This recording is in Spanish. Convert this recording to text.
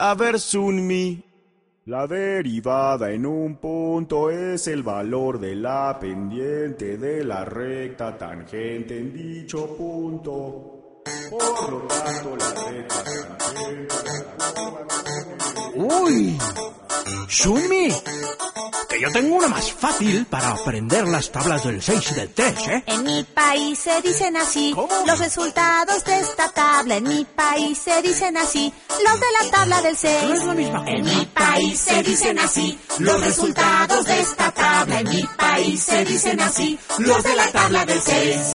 A ver, Sunmi. La derivada en un punto es el valor de la pendiente de la recta tangente en dicho punto. Por lo tanto, la recta tangente... ¡Uy! ¡Sunmi! Que yo tengo una más fácil para aprender las tablas del 6 y del 3, ¿eh? En mi país se dicen así. ¿Cómo? Los resultados de esta tabla. En mi país se dicen así. Los de la tabla del 6. No es la misma cosa. En mi país se dicen así. Los resultados de esta tabla. En mi país se dicen así. Los de la tabla del 6.